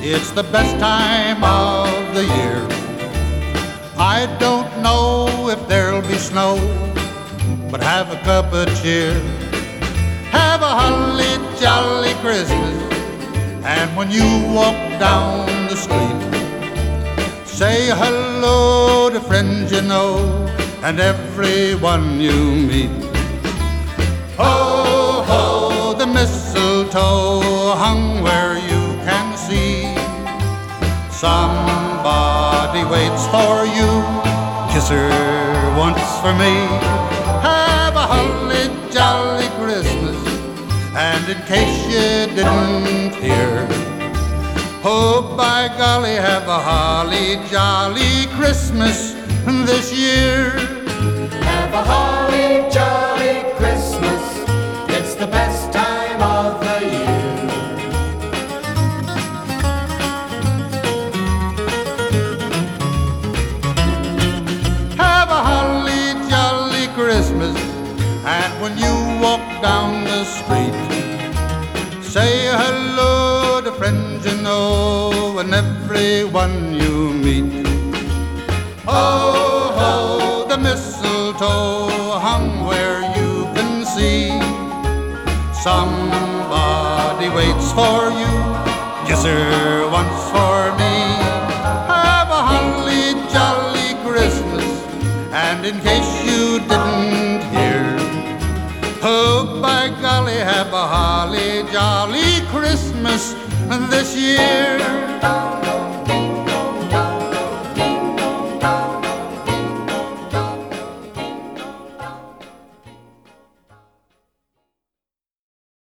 It's the best time of the year. I don't know if there'll be snow, but have a cup of cheer. Have a holly jolly Christmas, and when you walk down the street, say hello to friends you know and everyone you meet. Ho, ho, the mistletoe hung where you can see. Somebody waits for you, kiss her once for me. Have a holly jolly Christmas, and in case you didn't hear, oh, by golly, have a holly jolly Christmas this year. Have a holly jolly Christmas, it's the best time of the year. Have a holly jolly Christmas, and when you walk down the street, say hello to friends you know and everyone you meet. Ho, ho, the mistletoe hung where you can see. Somebody waits for you, kiss her once for me. Have a holly jolly Christmas, and in case you didn't hear, oh, by golly, have a holly jolly Christmas this year.